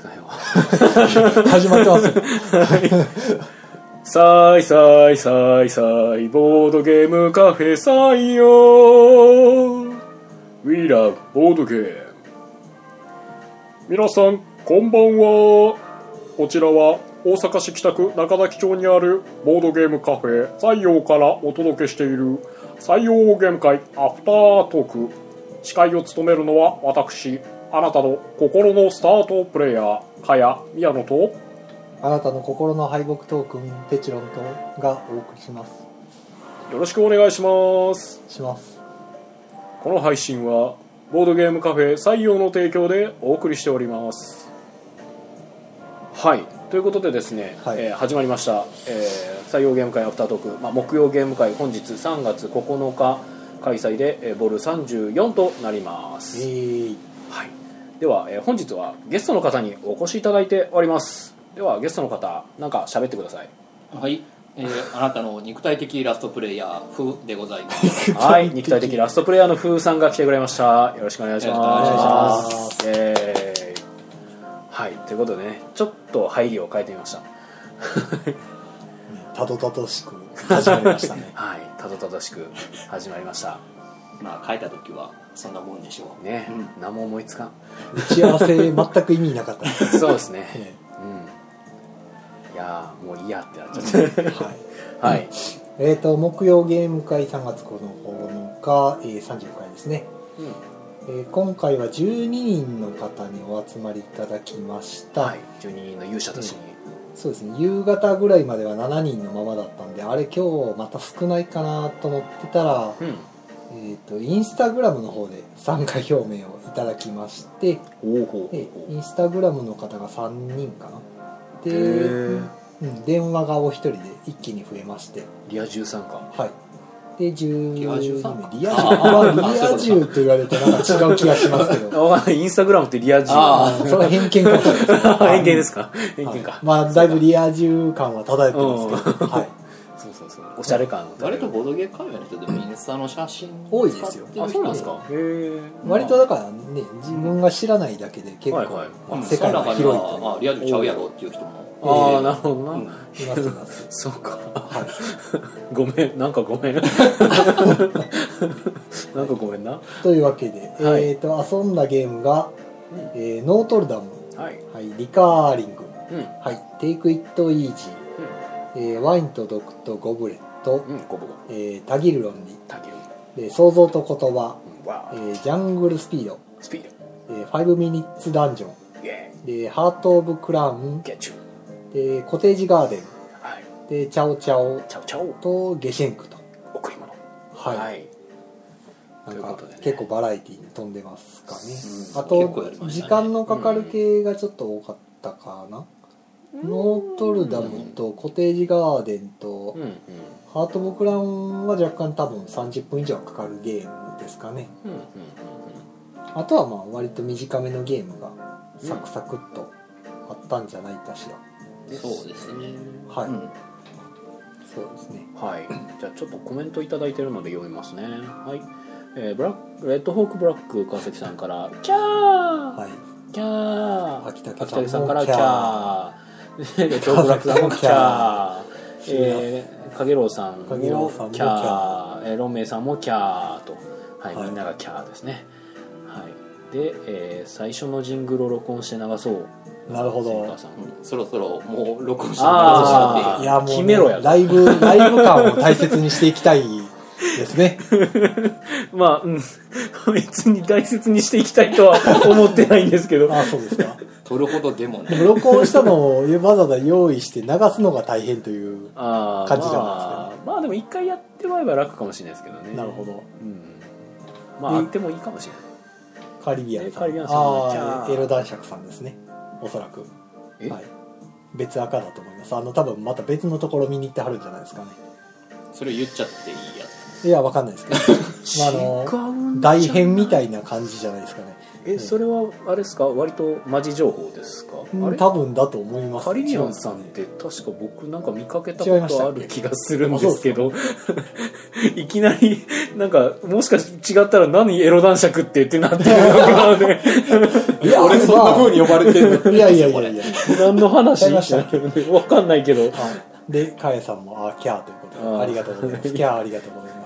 かへんわ始まってますよさいさいさいさいボードゲームカフェ採用 We love ボードゲーム。皆さんこんばんは。こちらは大阪市北区中崎町にあるボードゲームカフェ採用からお届けしている採用ゲーム会アフタートーク。司会を務めるのは私、あなたの心のスタートプレイヤーかや宮野と、 あなたの心の敗北トークンテチロンとがお送りします。 よろしくお願いします。この配信はボードゲームカフェ採用の提供でお送りしております。はい、ということでですね、 はい、 始まりました、採用ゲーム会アフタートーク、木曜ゲーム会、本日3月9日開催で、ボル34となります。はい、では、本日はゲストの方にお越しいただいております。ではゲストの方、なんか喋ってください。 はい、あなたの肉体的ラストプレイヤーフーでございますはい、肉体的ラストプレイヤーのフーさんが来てくれました。よろしくお願いします。はい、ということでね、ちょっと入りを変えてみましたたどたどしく始まりましたねはい、たどたどしく始まりました。 まあ書いた時はそんなもんでしょうね、何も思いつかん。 打ち合わせ全く意味なかったですそうですね、いやもういいやってなっちゃってはい、 木曜ゲーム会3月9日、30回ですね、今回は12人の方にお集まりいただきました。 はい、12人の勇者たちに、 そうですね、夕方ぐらいまでは7人のままだったんで、あれ今日また少ないかなと思ってたら、インスタグラムの方で参加表明をいただきまして、インスタグラムの方が3人かなで、電話がお一人で一気に増えまして、 リア充参加、 はい、で12名、リア充と言われてなんか違う気がしますけどインスタグラムってリア充、 それは偏見かもしれないです偏見ですか、偏見か、 はい、まあだいぶリア充感は漂ってますけど、はい、 そうおしゃれ感、 割とボードゲームカフェの人でもインスタの写真多いですよ。 あ、そうなんですか。 割とだからね、自分が知らないだけで結構世界が広いという、 まあリア充ちゃうやろっていう人も、 ああ、なるほどな、 いますいますそうか、ごめん、なんかごめんなんかごめんな。 というわけで、遊んだゲームが、ノートルダム、リカーリング、テイクイットイージー、ワインと毒とゴブレット、たぎる論理、想像と言葉、ジャングルスピード、5ミニッツダンジョン、ハートオブクラウン、コテージガーデン、でチャオチャオとゲシェンクと贈り物、 なんか結構バラエティに飛んでますかね。あと時間のかかる系がちょっと多かったかな。ノートルダムとコテージガーデンとハート・オブ・クラウンは若干多分30分以上かかるゲームですかね。あとはまあ割と短めのゲームがサクサクっとあったんじゃないかしら。 そうですね、 はい、そうですね。 はい、じゃあちょっとコメントいただいてるので読みますね。はい、レッドホークブラック川崎さんからキャー、はい、キャー、秋竹さんからキャー、レッドホークブラックさんもキャー、かげろうさんもキャー、ロンメイさんもキャーと、はい、みんながキャーですね。はい、で、最初のジングルを録音して流そう。 なるほど、 そろそろもう録音して流して、 いやもう、ね、 決めろや、 ライブ感を大切にしていきたいですねまあ、別に大切にしていきたいとは思ってないんですけどあ、そうですか。 撮るほどでもね、 録音したのをわざわざ用意して流すのが大変という感じじゃないですか。 まあでも一回やってもらえば楽かもしれないですけどね。 なるほど、 まああってもいいかもしれない。 カリビアンさん、エロ男爵さんですね、おそらく。はい、別赤だと思います。多分また別のところ見に行ってはるんじゃないですかね。 それ言っちゃっていいやつ。 いや、わかんないですけど大変みたいな感じじゃないですかね。 それはあれですか、割とマジ情報ですか。 多分だと思います。 カリビアンさんって確か僕なんか見かけたことある気がするんですけどいきなりなんかもしかして違ったら何エロ男爵ってなってるのかなね。 いや俺そんな風に呼ばれてるの。 いや何の話わかんないけど。 でかえさんもキャーということでありがとうございます。キャーありがとうございます。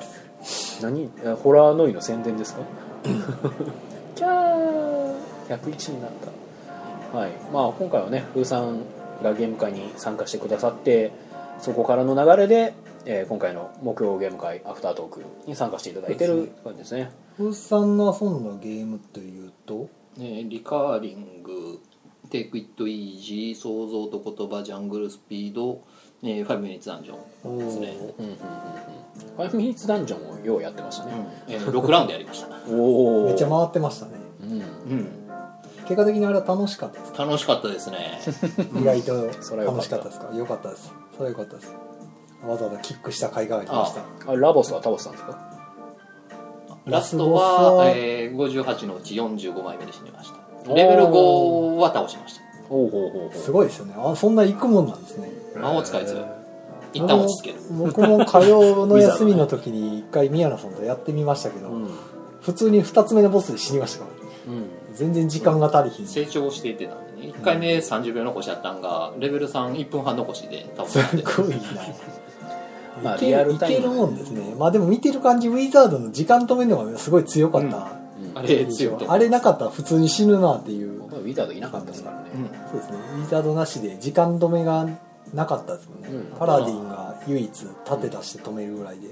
何ホラーノイの宣伝ですか？キャー101になった。はい。まあ今回はね風さんがゲーム会に参加してくださって、そこからの流れで、今回の木曜ゲーム会アフタートークに参加していただいてる感じですね。 風さんの遊んだゲームというと、 リカーリング、テイクイットイージー、想像と言葉、ジャングルスピード、5ミニッツダンジョンですね。 5ミニッツダンジョンをようやってましたね。 6ラウンドやりました。 おめっちゃ回ってましたね。結果的にあれは楽しかったですか？ 楽しかったですね。 意外と楽しかったですか？よかったです。それはよかったです。わざわざキックした甲斐がありました。 ラボスは倒したんですか？ ラストは、58のうち45枚目で死にました。レベル5は倒しました。 すごいですよね。そんな行くもんなんですね。 魔法使いず一旦落ち着ける。 僕も火曜の休みの時に一回宮野さんとやってみましたけど、普通に2つ目のボスで死にましたから、全然時間が足りひん。 成長していってたんでね、1回目30秒残しやったんがレベル31分半残しで倒したんで、 すごいな。いけるもんですね。まあでも見てる感じウィザードの時間止めるのがすごい強かった、 あれ強いとあれなかったら普通に死ぬなっていう。 ウィザードいなかったですからね。 そうですね。ウィザードなしで時間止めがなかったですもんね。パラディンが唯一盾出して止めるぐらいで。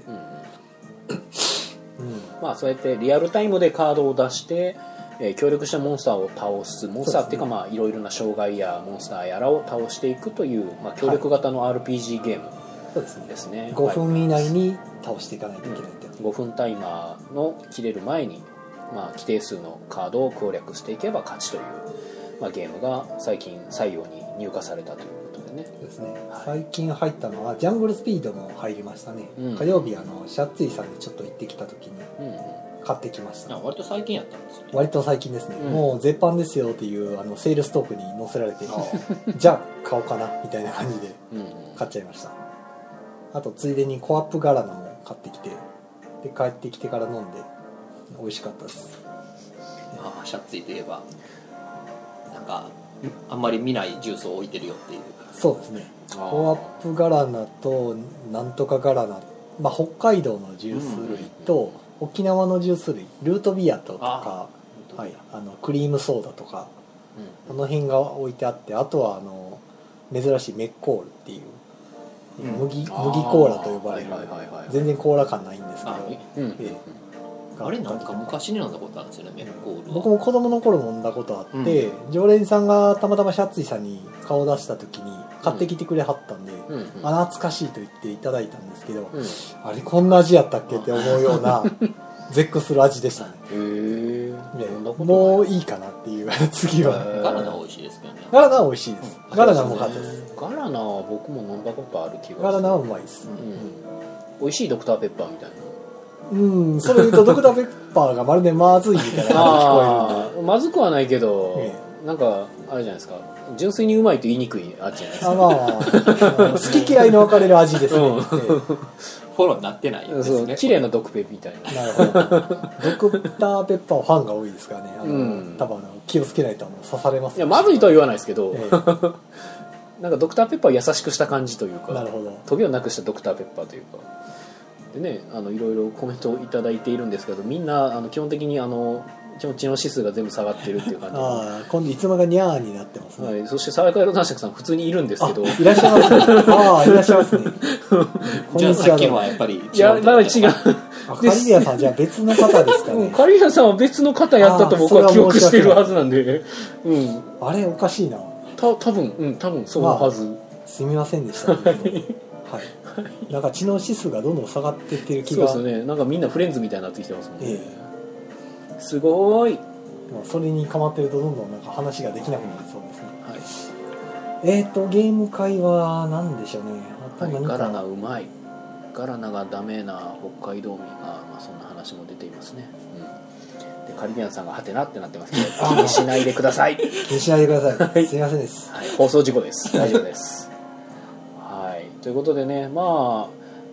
まあそうやってリアルタイムでカードを出して、協力したモンスターを倒す、モンスターっていうかまあいろいろな障害やモンスターやらを倒していくという、まあ、協力型の RPG ゲームですね。 5分以内に倒していかないといけないって、 5分タイマーの切れる前に、まあ、規定数のカードを攻略していけば勝ちという、まあ、ゲームが最近採用に入荷されたということでね。 ですね、最近入ったのはジャングルスピードも入りましたね。火曜日シャッツイさんにちょっと行ってきた時に買ってきました。 割と最近やったんですよね。 割と最近ですね、もう絶版ですよっていうセールストークに載せられてじゃあ買おうかなみたいな感じで買っちゃいました。あとついでにコアップガラナも買ってきて、で帰ってきてから飲んで美味しかったです。 シャツイといえばなんかあんまり見ないジュースを置いてるよっていう。 そうですね、コアップガラナとなんとかガラナ、まあ、北海道のジュース類と沖縄のジュース類、ルートビアとか、はい、クリームソーダとか、あの辺が置いてあって、あとは珍しいメッコールっていう麦コーラと呼ばれる、全然コーラ感ないんですけど、 あれなんか昔に飲んだことあるんですよね、メッコールは。 僕も子供の頃飲んだことあって、常連さんがたまたまシャッツイさんに顔出した時に買ってきてくれはったんで、懐かしいと言っていただいたんですけど、あれこんな味やったっけって思うような絶句する味でしたね。もういいかなっていう次は。 ガラナは美味しいですけどね。 ガラナは美味しいです。ガラナも買ったです。 ガラナは僕も飲んだことある気がする。 ガラナはうまいです。 美味しいドクターペッパーみたいな。 それ言うとドクターペッパーがまるでまずいみたいな聞こえるんで。 まずくはないけど、なんかあれじゃないですか、純粋にうまいと言いにくい味じゃないですか。好き嫌いの分かれる味ですね。 フォローになってないですね。 綺麗なドクペみたいな。 なるほど。ドクターペッパーファンが多いですからね。多分気をつけないと刺されます。 いやまずいとは言わないですけど、なんかドクターペッパーを優しくした感じというか、 なるほど、 トゲをなくしたドクターペッパーというかでね、いろいろコメントをいただいているんですけど、みんな基本的に気持ちの指数が全部下がってるっていう感じで、 今度いつもがニャーになってますね。 はい、そして爽やか色男爵さん普通にいるんですけど、 いらっしゃいますね。いらっしゃいますね。 じゃあさっきのはやっぱり違う。 いやまだ違う。 カリビアさんじゃあ別の方ですかね。 カリビアさんは別の方やったと僕は記憶しているはずなんで、 あれおかしいな。 多分そうのはず。 すみませんでした。はい。なんか知能指数がどんどん下がっていってる気が。 そうですね。なんかみんなフレンズみたいになってきてますもんね。すごい。 それにかまってるとどんどんなんか話ができなくなりそうですね。はい。ゲーム会は何でしょうね。 ガラナうまい。ガラナがダメな北海道民が、まあそんな話も出ていますね。でカリビアンさんがハテナってなってますけど、気にしないでください。 気にしないでください。すみませんです。 はい、放送事故です。大丈夫です。はい。ということでね、まあ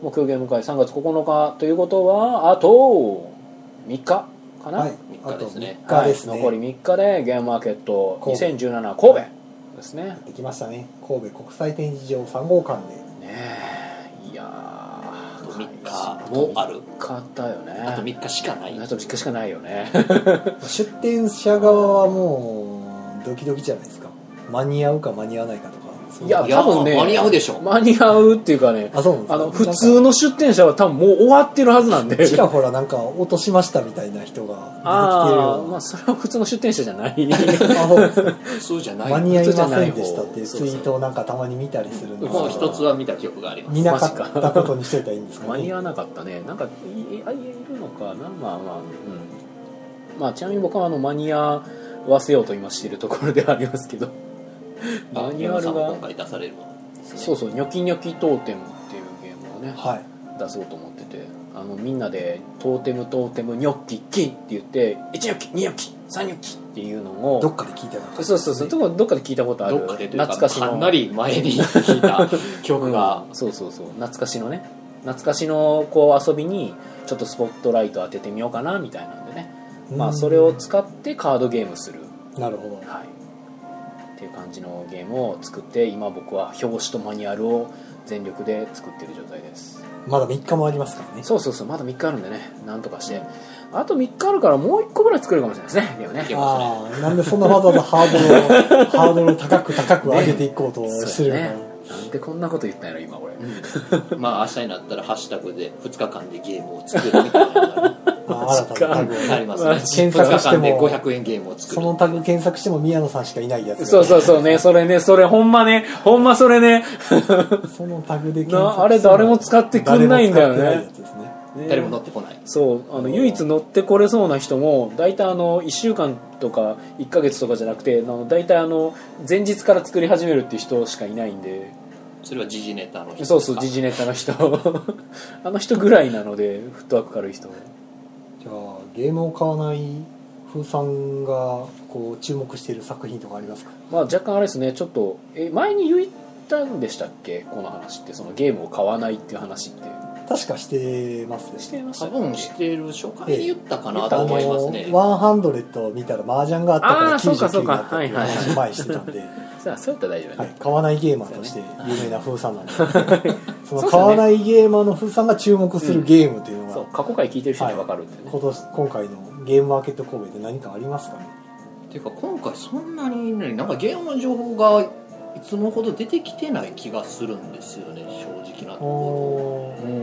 目標ゲーム会3月9日ということはあと3日かな、 はい、 3日ですね、 あと3日ですね、 はい、残り3日でゲームマーケット2017神戸ですね。 できましたね。神戸国際展示場3号館でねえ、いやー 3日もある。 3日だよね。 あと3日しかない。 あと3日しかないよね出店者側はもうドキドキじゃないですか。間に合うか間に合わないかとか。 いや多分ね間に合うでしょ。 間に合うっていうかね、 そうなんですか。 普通の出店者は多分もう終わってるはずなんでちらほらなんか落としましたみたいな人が出てきてるような。 まあそれは普通の出店者じゃない普通じゃない。 間に合いませんでしたっていうツイートをなんかたまに見たりするんですけど、 もう一つは見た記憶があります。 見なかったことにしといたらいいんですかね。 間に合わなかったね。なんかいるのかな。まあまあちなみに僕は間に合わせようと今しているところではありますけどマニュアルが今回出されるものですね。 そうそう、ニョキニョキトーテムっていうゲームをね、 はい、 出そうと思ってて、みんなでトーテムニョッキキって言って1ニョキ2ニョキ3ニョキっていうのをどっかで聞いたような感じですそうね。 そうどっかで聞いたことある。 どっかでというか懐かしのかなり前に聞いた記憶が、 そう懐かしのね、懐かしのこう遊びにちょっとスポットライト当ててみようかなみたいなんでね、まあそれを使ってカードゲームする、 なるほど、 はいっていう感じのゲームを作って、今僕は表紙とマニュアルを全力で作っている状態です。 まだ3日もありますからね。 そうまだ3日あるんでね、なんとかしてあと3日あるからもう1個ぐらい作れるかもしれないですね。ゲームね。 ああ、なんでそんなわざわざハードルを高く上げていこうとしてるのかな、 なんでこんなこと言ったんやろ今俺、 まあ明日になったらハッシュタグで2日間でゲームを作るみたいなのが新たなタグをありますね。 検索しても 2日間で500円ゲームを作る。 そのタグ検索しても宮野さんしかいないやつ、 そうね、それほんまそれねそのタグで検索あれ誰も使ってくんないんだよね。 誰も乗ってこない。 そう唯一乗ってこれそうな人も大体1週間とか1ヶ月とかじゃなくて大体前日から作り始めるっていう人しかいないんで。 それは時事ネタの人ですか？ そう時事ネタの人あの人ぐらいなので、フットワーク軽い人。 じゃあゲームを買わない風さんがこう注目している作品とかありますか？ まあ若干あれですね、ちょっと前に言ったんでしたっけ、この話って、そのゲームを買わないっていう話って。 確かしてます。 してました多分してる、初回で言ったかなと思いますね。 100見たら麻雀があったから99になったっていう話前してたんでそうやったら大丈夫ね、 はい、買わないゲーマーとして有名な風さんなんでその買わないゲーマーの風さんが注目するゲームっていうのが、 そう過去回聞いてる人には分かるんでね、 今回のゲームマーケット神戸で何かありますかね？ っていうか今回そんなにね、なんかゲームの情報がいつもほど出てきてない気がするんですよね、正直なところ。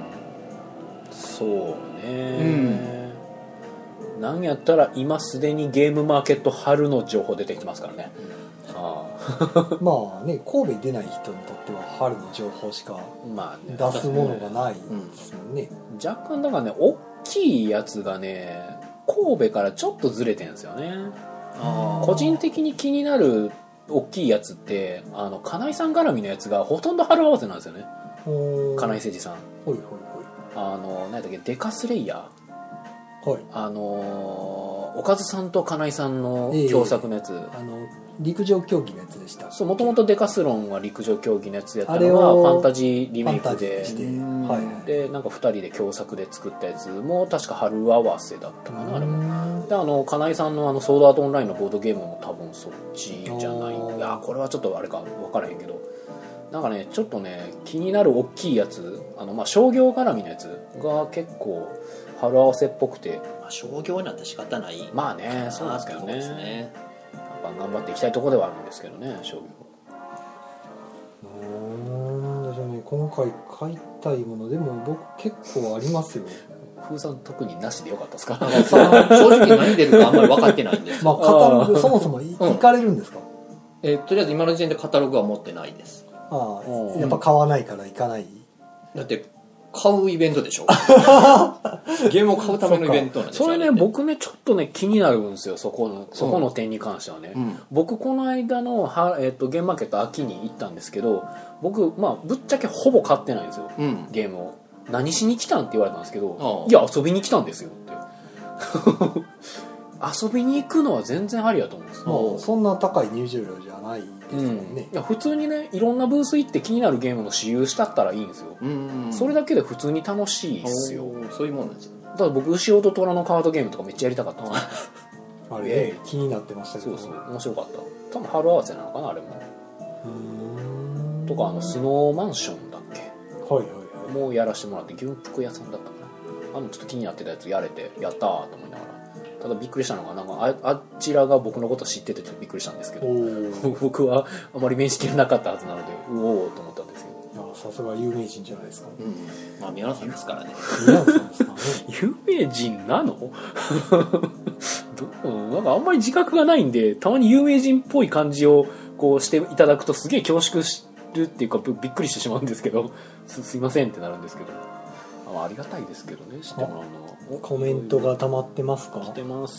そうね、なんやったら今すでにゲームマーケット春の情報出てきてますからね、 まあね、神戸出ない人にとっては春の情報しか出すものがないですもんね。 若干だからね、大きいやつがね神戸からちょっとずれてるんですよね。個人的に気になる大きいやつって金井さん絡みのやつがほとんど春合わせなんですよね。金井誠司さん、何だっけ、デカスレイヤー、おかずさんと金井さんの共作のやつ、 陸上競技のやつでした。 そう、もともとデカスロンは陸上競技のやつやったのがファンタジーリメイクで、でなんか2人で共作で作ったやつも確か春合わせだったかな、あれも。で金井さんのソードアートオンラインのボードゲームも多分そっちじゃない。いやこれはちょっとあれか分からへんけど、なんかねちょっとね気になる大きいやつ、商業絡みのやつが結構春合わせっぽくて、 商業になって仕方ない、 まあね、そうなんですけどね、 ね、 頑張っていきたいところではあるんですけどね、商業。 今回買いたいものでも僕結構ありますよ。 風さん特になしでよかったですか？ 正直何出るかあんまり分かってないんです。 カタログそもそも行かれるんですか？ とりあえず今の時点でカタログは持ってないです。 やっぱ買わないから行かない。 だって買うイベントでしょゲームを買うためのイベントなんでしょ。 それね、僕ねちょっとね気になるんですよ、そこの点に関してはね、僕この間のゲームマーケット秋に行ったんですけど、僕ぶっちゃけほぼ買ってないんですよ、ゲームを。何しに来たんって言われたんですけど、いや遊びに来たんですよって遊びに行くのは全然ありやと思うんですよ。そんな高い入場料じゃないですもんね。 いや普通にねいろんなブース行って気になるゲームの私有したったらいいんですよ。それだけで普通に楽しいですよ。 そういうもんなんですよ。 だから僕牛尾と虎のカードゲームとかめっちゃやりたかったあれ、気になってましたけど。 そう面白かった。多分春合わせなのかなあれも。とかスノーマンションだっけ、 はいはいはい、 もうやらせてもらって牛服屋さんだったかな。ちょっと気になってたやつやれてやったーと思いながら、ただびっくりしたのがなんかあちらが僕のこと知っててちょっとびっくりしたんですけど僕はあまり面識なかったはずなのでうおーと思ったんですけど、 さすが有名人じゃないですか。 まあ皆さんですからね。 皆さんですかね。 有名人なのなんかあんまり自覚がないんで、たまに有名人っぽい感じをこうしていただくとすげえ恐縮するっていうかびっくりしてしまうんですけど、すいませんってなるんですけど、ありがたいですけどね、知ってもらうのは。 コメントが溜まってますか？ 来てます。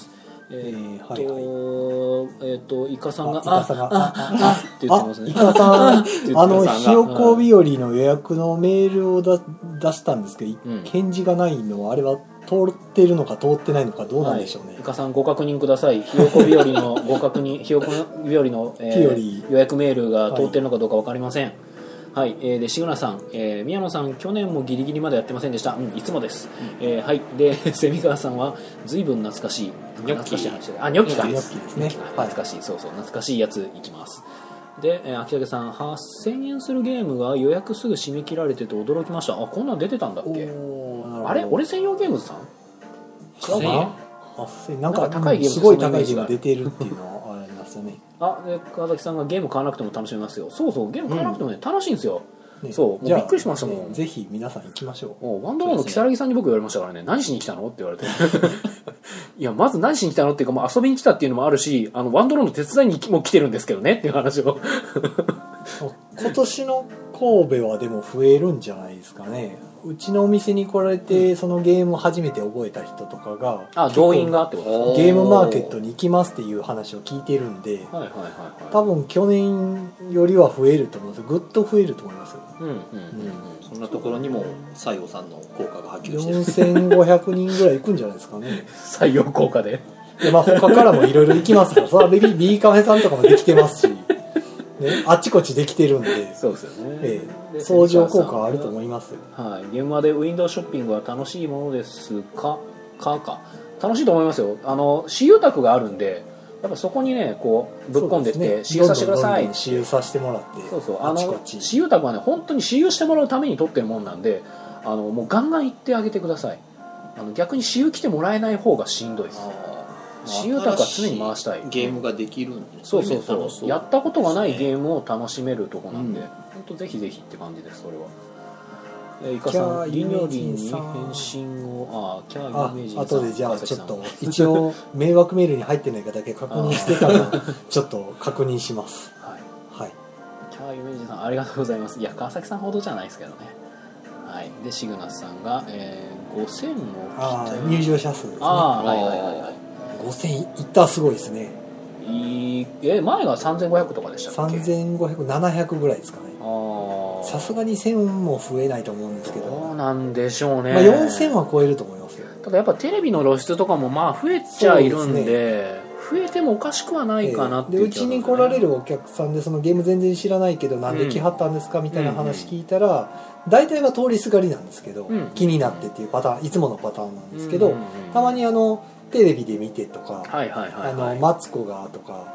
はいイカさんがイカさんがって言ってますね。 イカさんひよこ日和の予約のメールを出したんですけど、返事がないのはあれは通ってるのか通ってないのかどうなんでしょうね。 イカさんご確認ください。ひよこ日和のご確認、ひよこ日和の予約メールが通ってるのかどうか分かりません。はい、でシグナさん、宮野さん去年もギリギリまでやってませんでした。いつもです。はいで蝉川さんは随分懐かしいニョッキーニョッキか、 ニョッキーですね。 懐かしい、そう懐かしいやついきます。で秋武さん8000円するゲームが予約すぐ締め切られてて驚きました。こんなん出てたんだっけ。あれ俺専用ゲームズさん違うかな。 8000なんか高いゲーム、すごい高いゲーム出てるっていうのはありますよね。 で川崎さんがゲーム買わなくても楽しめますよ。そうゲーム買わなくてもね、楽しいんですよ。もうびっくりしましたもん。 ぜひ皆さん行きましょう。 ワンダーランド木更木さんに僕言われましたからね、何しに来たのって言われていやまず何しに来たのっていうか、遊びに来たっていうのもあるし、ワンダーランド手伝いにも来てるんですけどねっていう話を今年の神戸はでも増えるんじゃないですかね。うちのお店に来られて、そのゲームを初めて覚えた人とかが動員がってことですか。 ゲームマーケットに行きますっていう話を聞いてるんで、多分去年よりは増えると思うんですよ。ぐっと増えると思いますよ。 そんなところにも西洋さんの効果が波及してる。 4500人ぐらい行くんじゃないですかね。 採用効果で。 他からもいろいろ行きますから、それはBカフェさんとかもできてますし、あっちこっちできてるんで、 そうですよね。 相乗効果はあると思いますよ。 現場でウィンドウショッピングは楽しいものですか楽しいと思いますよ。私有宅があるんで、やっぱそこにねこうぶっ込んでって私有させてください。 私有させてもらって、 私有宅はね本当に私有してもらうために取ってるもんなんで、もうガンガン行ってあげてください。逆に私有来てもらえない方がしんどいです。私有宅は常に回したい。 ゲームができるんで、 そうやったことがないゲームを楽しめるとこなんで、本当ぜひぜひって感じです。それはイカさんリニョリンに返信をキャー有名人さん、 後でじゃあちょっと一応迷惑メールに入ってないかだけ確認してからちょっと確認します。はい、 キャー有名人さんありがとうございます。いや川崎さんほどじゃないですけどね。はい、でシグナスさんが、5000の入場者数ですね。5000いったらすごいですね。 前が3500とかでしたっけ。 3500、700ぐらいですかね。さすがに1000も増えないと思うんですけど、 どうなんでしょうね。 4000は超えると思いますよ。 ただやっぱテレビの露出とかも増えちゃいるんで、増えてもおかしくはないかなっていう気がする、 でうちに来られるお客さんでそのゲーム全然知らないけどなんで来はったんですかみたいな話聞いたら、大体は通りすがりなんですけど、気になってっていうパターン、いつものパターンなんですけど、たまにテレビで見てとか、マツコがとか、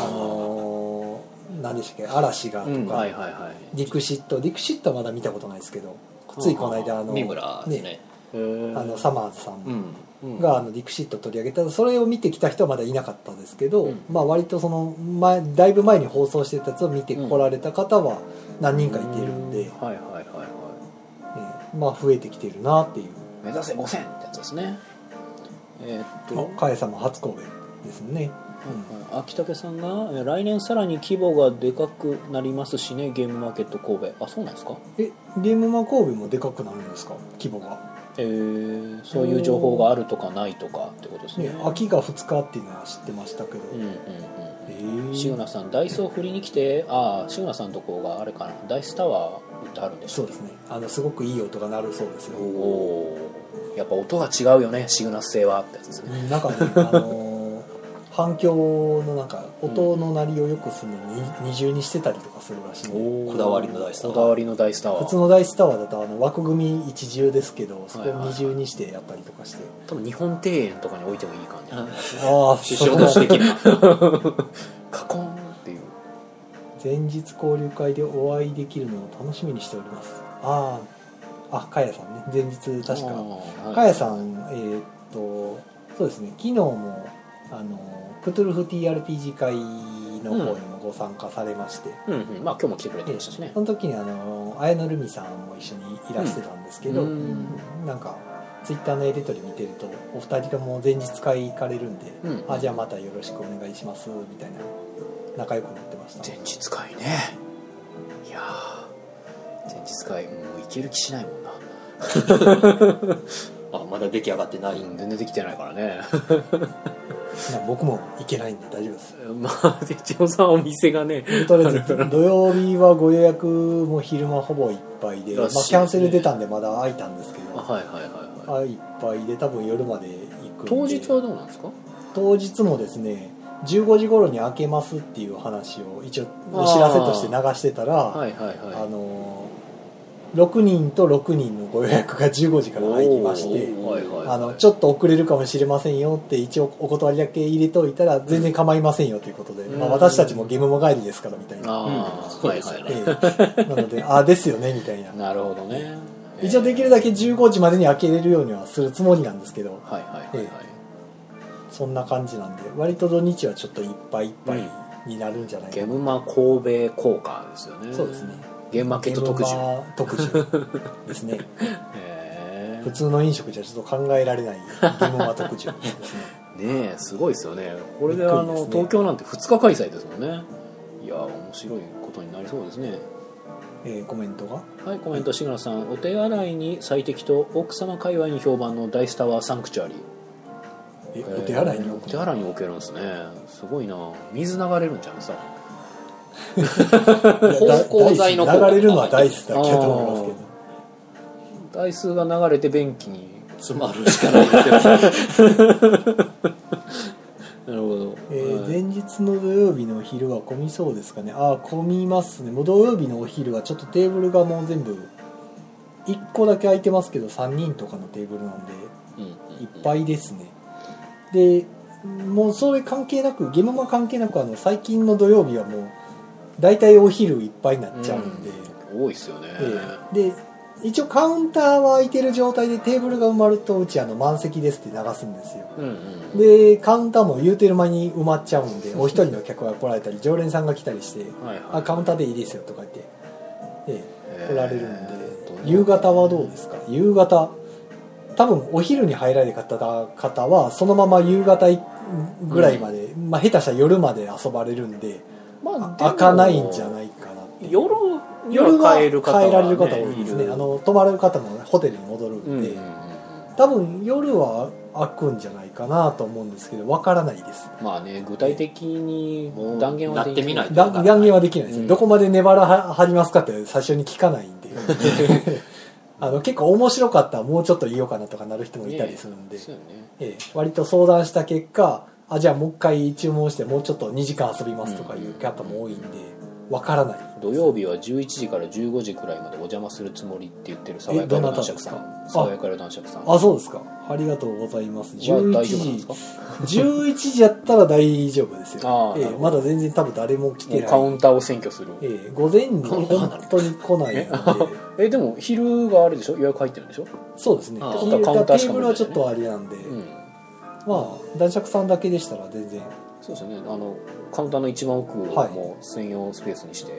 何でしたっけ、嵐がとか、ディクシットはまだ見たことないですけど、ついこの間三村ですね、 サマーズさんがディクシット取り上げた、それを見てきた人はまだいなかったですけど、割とそのだいぶ前に放送してたやつを見てこられた方は何人かいてるんで、増えてきてるなっていう。 目指せ5000ってやつですね。 かえさんも初神戸ですね。 秋武さんが来年さらに規模がでかくなりますしね、ゲームマーケット神戸。そうなんですか。 ゲームマー神戸もでかくなるんですか、規模が。 そういう情報があるとかないとかってことですね。 秋が2日っていうのは知ってましたけど。 シグナさんダイスを振りに来て、シグナさんのとこがあれかな、ダイスタワー売ってあるんですか。 そうですね、すごくいい音が鳴るそうですよ。 やっぱ音が違うよね、シグナス製はってやつですね。 なんかね反響のなんか音の鳴りを良くするのに二重にしてたりとかするらしいんで、 こだわりのダイスタワー。 こだわりのダイスタワー。 普通のダイスタワーだと枠組み一重ですけど、そこを二重にしてやったりとかして、 多分日本庭園とかに置いてもいい感じ。 ああ、 首相として的なカコーンっていう。 前日交流会でお会いできるのを楽しみにしております。かやさんね、前日確かかやさん、そうですね、昨日もクトゥルフ TRPG 会の方にもご参加されまして、 まあ今日も来てくれてましたしね。 その時に綾野ルミさんも一緒にいらしてたんですけど、なんかツイッターのやり取り見てるとお二人とも前日会行かれるんで、じゃあまたよろしくお願いしますみたいな仲良くなってました。 前日会ね。いや前日会もう行ける気しないもんな。 まだ出来上がってない。 全然できてないからね。 僕も行けないんで大丈夫です。 まあ手帳さんお店がね、 とりあえず土曜日はご予約も昼間ほぼいっぱいで、キャンセル出たんでまだ空いたんですけど、いっぱいで多分夜まで行くんで。 当日はどうなんですか？ 当日もですね、15時頃に開けますっていう話を一応お知らせとして流してたら、6人と6人のご予約が15時から入りまして、ちょっと遅れるかもしれませんよって一応お断りだけ入れておいたら全然構いませんよということで、私たちもゲームも帰りですからみたいな、 そうですよね。 なのでですよねみたいな。 なるほどね。 一応できるだけ15時までに開けれるようにはするつもりなんですけど、そんな感じなんで割と土日はちょっといっぱいいっぱいになるんじゃないかな。 ゲムマ神戸効果ですよね。 そうですね。 ゲームマーケット特需ですね。普通の飲食じゃちょっと考えられないゲームマ特需ですね。ねえ、すごいですよね。これで東京なんて2日開催ですもんね。いや面白いことになりそうですね。 コメントが、 はい、コメント、志村さん、お手洗いに最適と奥様界隈に評判のダイスタワーサンクチュアリー。 お手洗いに置けるんですね。すごいな。水流れるんじゃんさ。 芳香剤の流れるのはダイスだけだと思いますけど、 ダイスが流れて便器に詰まるしかないですよ。 なるほど。 前日の土曜日のお昼は混みそうですかね。混みますね。もう土曜日のお昼はちょっとテーブルがもう全部1個だけ空いてますけど3人とかのテーブルなんでいっぱいですね。でもうそれ関係なく、ゲームマ関係なく最近の土曜日はもう大体お昼いっぱいになっちゃうんで、 多いですよね。 で一応カウンターは空いてる状態でテーブルが埋まるとうち満席ですって流すんですよ、でカウンターも言うてる間に埋まっちゃうんでお一人の客が来られたり常連さんが来たりしてカウンターでいいですよとか言って来られるんで、夕方はどうですか？夕方多分お昼に入られる方はそのまま夕方ぐらいまで、下手したら夜まで遊ばれるんで、開かないんじゃないかなって。夜は帰られる方多いですね。泊まる方もホテルに戻るんで、多分夜は開くんじゃないかなと思うんですけど、わからないです。 まあね、具体的に断言はできない。 断言はできないですね。どこまで粘らはりますかって最初に聞かないんで。結構面白かったらもうちょっと言おうかなとかなる人もいたりするんで、割と相談した結果、じゃあもう一回注文してもうちょっと2時間遊びますとかいう方も多いんで、わからない。 土曜日は11時から15時くらいまでお邪魔するつもりって言ってる爽やか男爵さん。爽やか男爵さん。 そうですか。ありがとうございます。 11 時やったら大丈夫ですよ。まだ全然多分誰も来てない。 カウンターを占拠する。 午前に本当に来ないので。でも昼があれでしょ？予約入ってるんでしょ？ そうですね。テーブルはちょっとあれなんで、男爵さんだけでしたら全然。 そうですね。カウンターの一番奥をもう専用スペースにして。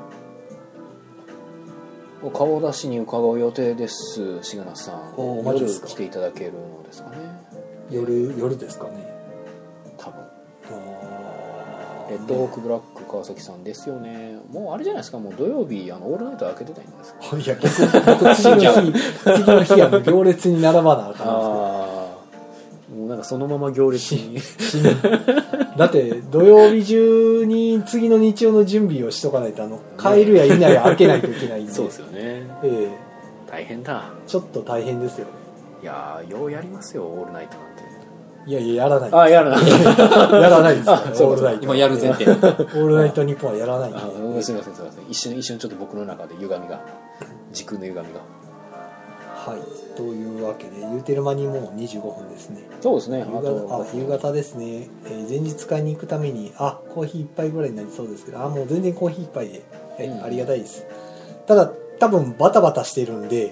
顔出しに伺う予定です、志賀さん。夜来ていただけるのですかね。 夜ですかね。 多分。レッドホークブラック川崎さんですよね。もうあれじゃないですか。もう土曜日オールナイト開けてたいんですか。 いや僕次の日行列に並ばなあかんですけど。 もうなんかそのまま行列にだって土曜日中に次の日曜の準備をしとかないと帰るやいないや開けないといけないんで。 そうですよね。大変だ。 ちょっと大変ですよね。 いやようやりますよオールナイトなんて。 いやいや、やらない。 あ、やらない。 やらないです。オールナイト。今やる前提。オールナイトニッポンはやらないんで。 すみません、すみません。一瞬ちょっと僕の中で歪みが、時空の歪みが。 はい。というわけで、言うてる間にもう25分ですね。 そうですね。 夕方ですね。前日買いに行くために、コーヒー一杯ぐらいになりそうですけど、もう全然コーヒー一杯で、ありがたいです。ただ、多分バタバタしてるんで、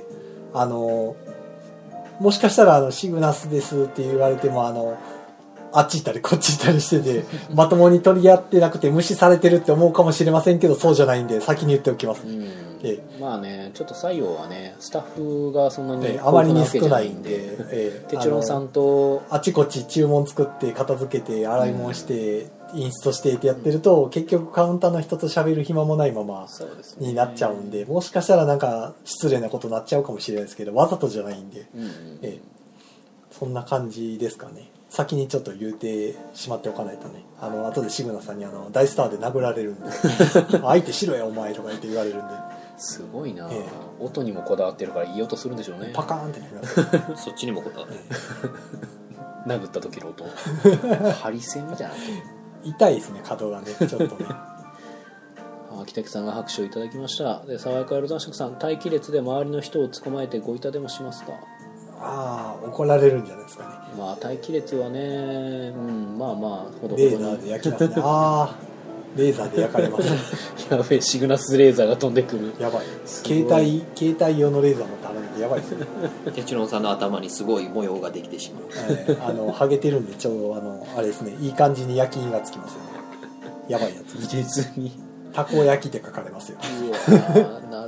もしかしたらシグナスですって言われてもあっち行ったりこっち行ったりしててまともに取り合ってなくて無視されてるって思うかもしれませんけど、そうじゃないんで先に言っておきます。 まあね、ちょっと採用はね、スタッフがそんなにあまりに少ないんで、 テチロンさんとあちこち注文作って片付けて洗い物して、インストしてってやってると、結局カウンターの人と喋る暇もないままになっちゃうんで、もしかしたらなんか失礼なことになっちゃうかもしれないですけど、わざとじゃないんで、そんな感じですかね。先にちょっと言うてしまっておかないとね、後でシグナさんに大スターで殴られるんで相手しろやお前とか言って言われるんで、 すごいな、音にもこだわってるからいい音するんでしょうね。 パカーンってなりますそっちにもこだわって殴った時の音ハリセンみたいな音痛いですね、角がねちょっとね北木さんが拍手をいただきました。で、爽やかアルダンシャクさん、待機列で周りの人を捕まえてご板でもしますか。 怒られるんじゃないですかね。 まあ待機列はね、まあほどほどレーザーで焼きますねレーザーで焼かれますやべえ、シグナスレーザーが飛んでくる。 やばい。携帯用のレーザー持ってあるんでやばいですねテチロンさんの頭にすごい模様ができてしまう、 ハゲてるんでちょうどあれですね、いい感じに焼き印がつきますよね。やばいやつ入れずにたこ焼きって書かれますよ。 うわなぜ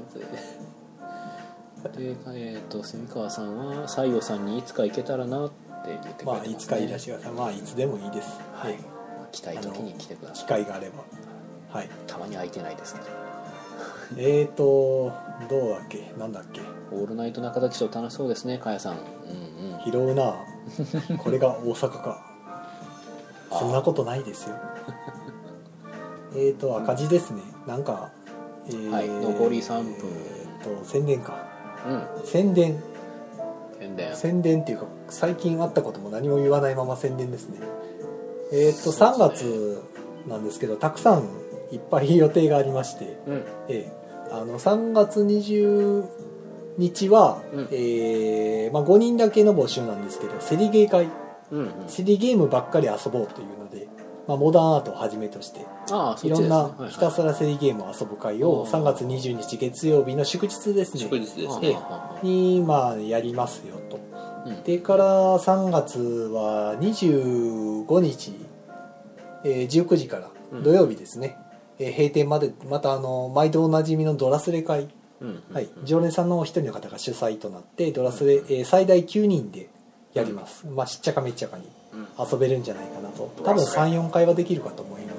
で、蝉川さんは西洋さんにいつか行けたらなって言ってくれてますね。 いつかいらしてください。いつでもいいです。 はい、来たい時に来てください。 機会があれば。はい。 たまに空いてないですけどどうだっけ、なんだっけ。 オールナイト中崎町楽しそうですね、かやさん。 拾うなこれが大阪かそんなことないですよ赤字ですね。なんか、 残り3分。 宣伝か。宣伝っていうか、最近あったことも何も言わないまま宣伝ですね。3月なんですけど、たくさんいっぱい予定がありまして、3月20日は、5人だけの募集なんですけど、セリゲー会、セリゲームばっかり遊ぼうというので、モダンアートをはじめとしていろんなひたすらセリゲームを遊ぶ会を3月20日月曜日の祝日ですね、にやりますよと。でから3月は25日、19時から土曜日ですね、閉店までまた毎度おなじみのドラスレ会、常連さんの一人の方が主催となってドラスレ、最大9人でやります。しっちゃかめっちゃかに遊べるんじゃないかなと。多分 3,4 回はできるかと思います。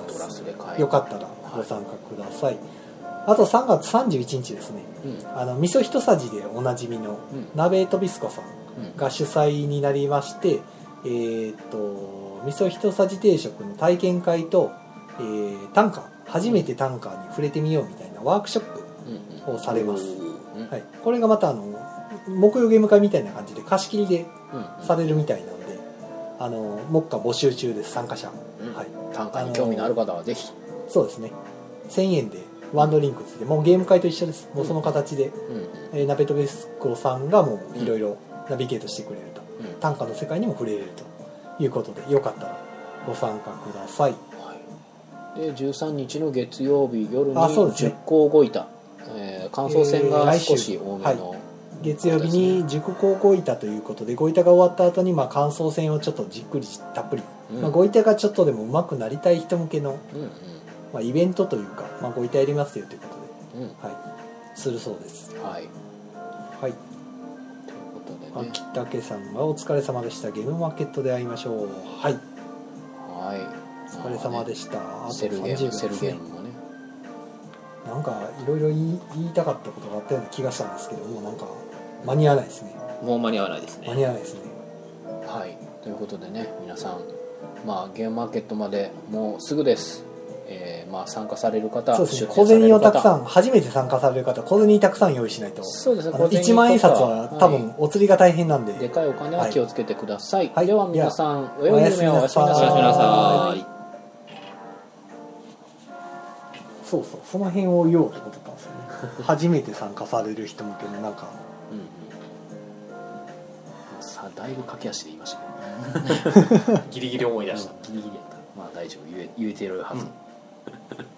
よかったらご参加ください。あと3月31日ですね、味噌一さじでおなじみの鍋とビスコさんが主催になりまして、味噌一さじ定食の体験会と、短歌、初めて短歌に触れてみようみたいなワークショップをされます。これがまた木曜ゲーム会みたいな感じで貸し切りでされるみたいなので、目下募集中です、参加者。 短歌に興味のある方はぜひ。 そうですね、1000円でワンドリンクつって、もうゲーム会と一緒です。もうその形で、鍋とビスコさんがもういろいろナビゲートしてくれると、短歌の世界にも触れれるということで、よかったらご参加ください。 で13日の月曜日夜に10校ごいた、感想戦が少し多めの、 月曜日に塾校ごいたということで、ごいたが終わった後に感想戦をちょっとじっくりたっぷり、ごいたがちょっとでも上手くなりたい人向けの、イベントというか、ごいたやりますよということで、するそうです。ということでね、北家さんがお疲れ様でした。ゲームマーケットで会いましょう。お疲れ様でした。あとセルゲームもね、 なんかいろいろ言いたかったことがあったような気がしたんですけど、もうなんか間に合わないですね。 もう間に合わないですね。 間に合わないですね。 ということでね、皆さん、ゲームマーケットまでもうすぐです。 まあ、参加される方、 そうですね、小銭をたくさん、初めて参加される方小銭たくさん用意しないと。 そうですね、 1万円札は多分お釣りが大変なんで、 でかいお金は気をつけてください、 はい、 では皆さんおやすみなさい。 おやすみなさい。 そうそう、その辺を言おうと思ってたんですよね初めて参加される人向けのなんか、 さあだいぶ駆け足で言いましたけどギリギリ思い出した、 ギリギリやった、まあ大丈夫、言えてるはず、